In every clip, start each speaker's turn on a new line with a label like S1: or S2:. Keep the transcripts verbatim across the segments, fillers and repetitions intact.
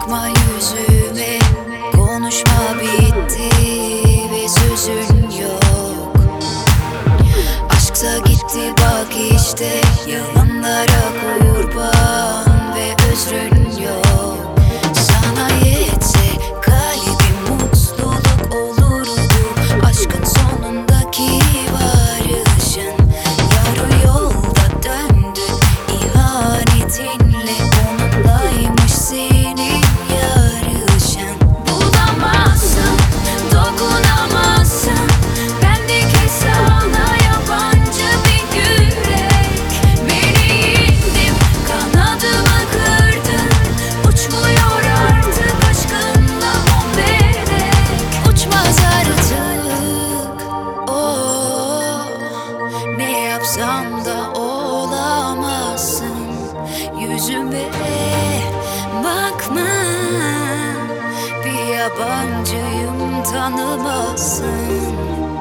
S1: bakma yüzüme, konuşma bitti ve sözün yok. Aşksa gitti bak işte, yalanlara kurban ve özrün yok. Sana yetse kalbim mutluluk olurdu, aşkın sonundaki varışın. Yarı yolda döndü ihanetinle, onunlaymış senin yarışın. Bulamazsın, dokunamazsın, bendeki sana yabancı bir yürek. Beni indim, kanadımı kırdın, uçmuyor artık aşkınla o melek. Uçmaz artık, oh, ne yapsam da olamazsın. Yüzüme bakma, bir yabancıyım tanımazsın.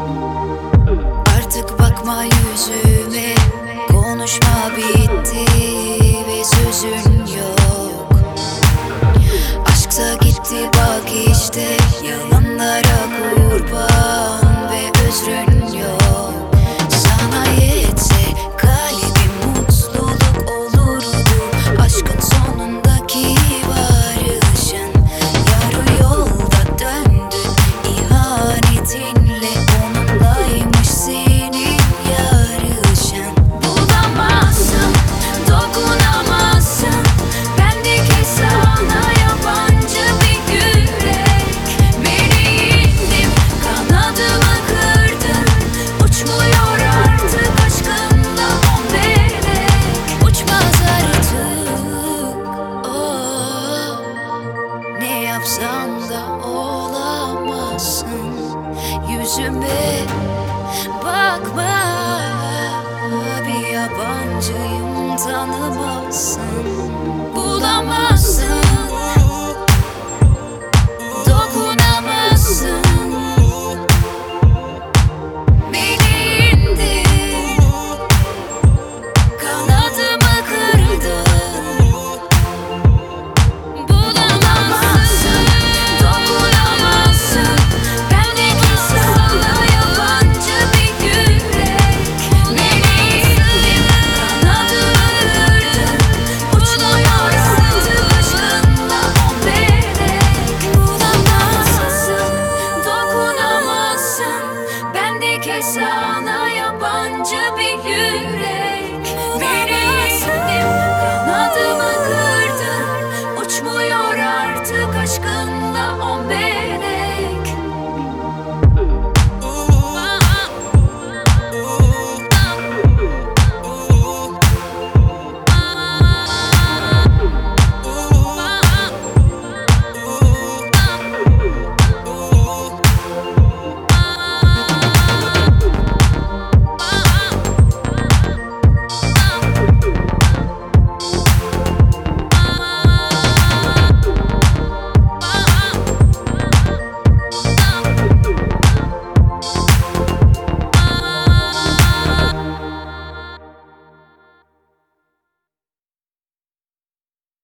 S1: Artık bakma yüzüme, konuşma bitti ve sözün yok. Aşksa gitti bak işte, yalanlara kurban ve özrün yok. Sana yetse kalbim mutluluk olurdu, aşkın sonundaki varışın. Yarı yolda döndü ihanetinle, onunlaymış senin yarışın. Bulamazsın, dokunamazsın, bendeki sana yabancı bir yürek. Beni indim, kanadımı kırdın, uçmuyor artık aşkınla o melek. Uçmaz artık, oh, ne yapsam da olamazsın. Yüzüme bakma, bir yabancıyım tanımazsın.